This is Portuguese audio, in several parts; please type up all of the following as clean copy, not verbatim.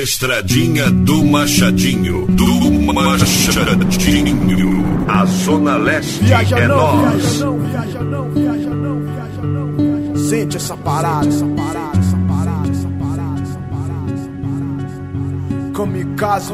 Estradinha do Machadinho. A Zona Leste viaja é não, nós. viaja não. Sente essa parada, Kamikaze.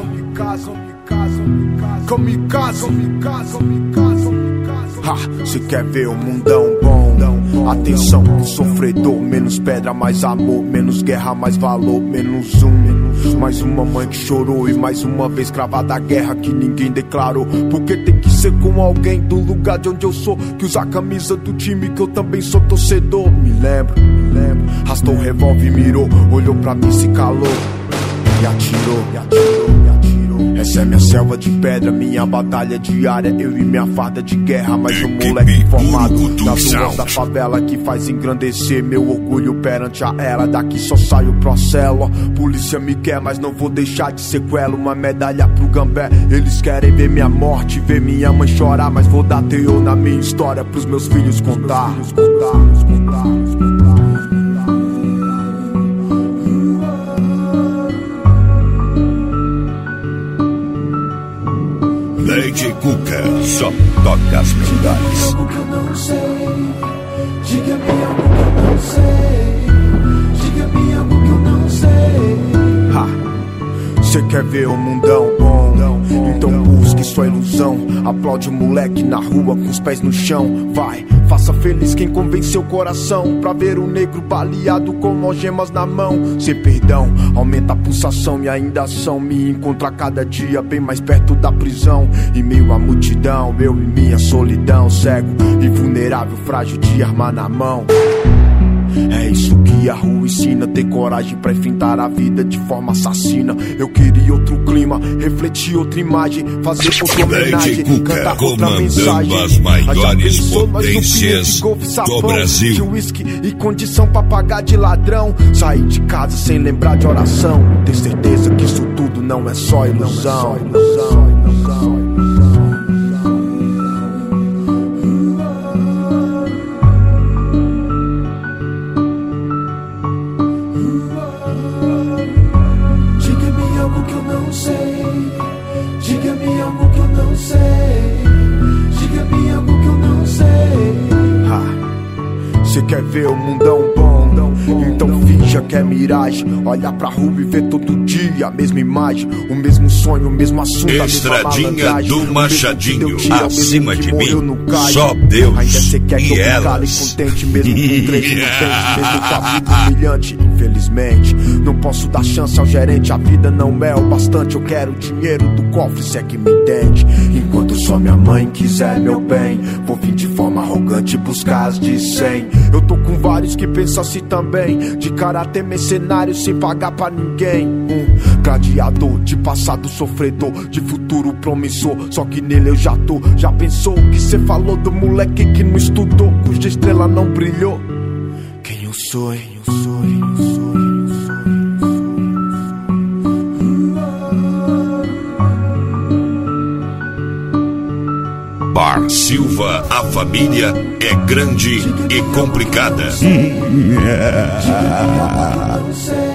Cê quer ver um mundão bom? Atenção, sofredor, menos pedra, mais amor, menos guerra, mais valor, menos mais uma mãe que chorou e mais uma vez cravada a guerra que ninguém declarou. Porque tem que ser com alguém do lugar de onde eu sou, que usa a camisa do time que eu também sou torcedor. Me lembro, rastou o revólver e mirou, olhou pra mim, se calou e atirou. Essa é minha selva de pedra, minha batalha diária, eu e minha farda de guerra. Mas um moleque formado nas ruas da favela que faz engrandecer meu orgulho perante a ela. Daqui só saio pro célula, polícia me quer, mas não vou deixar de sequela. Uma medalha pro Gambé, eles querem ver minha morte, ver minha mãe chorar, mas vou dar teor na minha história pros meus filhos contar. DJ Cuca só toca as melhores. Diga-me algo que eu não sei. Diga-me algo que eu não sei. Diga-me algo que eu não sei. Cê quer ver um mundão bom? Então busque sua ilusão. Aplaude o moleque na rua com os pés no chão. Vai, faça feliz quem convenceu o coração pra ver o negro baleado com algemas na mão. Sem perdão, aumenta a pulsação e ainda a ação me encontra cada dia bem mais perto da prisão. Em meio à multidão, eu e minha solidão, cego e vulnerável, frágil de arma na mão. É isso que a rua ensina, ter coragem pra enfrentar a vida de forma assassina. Eu queria outro clima, refletir outra imagem, fazer outra homenagem, cantar outra mensagem. As maiores potências do Brasil. De uísque e condição pra pagar de ladrão. Sair de casa sem lembrar de oração. Ter certeza que isso tudo não é só ilusão. Diga-me algo que eu não sei. Diga-me algo que eu não sei. Cê quer ver o mundão bom? Então finja que é miragem. Olha pra rua e vê todo dia a mesma imagem, o mesmo sonho, o mesmo assunto, Estradinha do Machadinho. Acima de mim, só Deus. Ainda cê quer que e eu elas. cale contente, mesmo com 3 inocentes, mesmo com a vida humilhante. Infelizmente, não posso dar chance ao gerente. A vida não é o bastante. Eu quero dinheiro do cofre, se é que me entende. Enquanto só minha mãe quiser meu bem, vou vir de forma arrogante buscar as de 100. Eu tô com vários que pensam assim também, de caráter mercenário sem pagar pra ninguém. Gladiador de passado sofredor, de futuro promissor, só que nele eu já tô. Já pensou o que cê falou do moleque que não estudou, cuja estrela não brilhou? Quem eu sou? Bar Silva, a família é grande e complicada. Diga-me algo que eu não sei.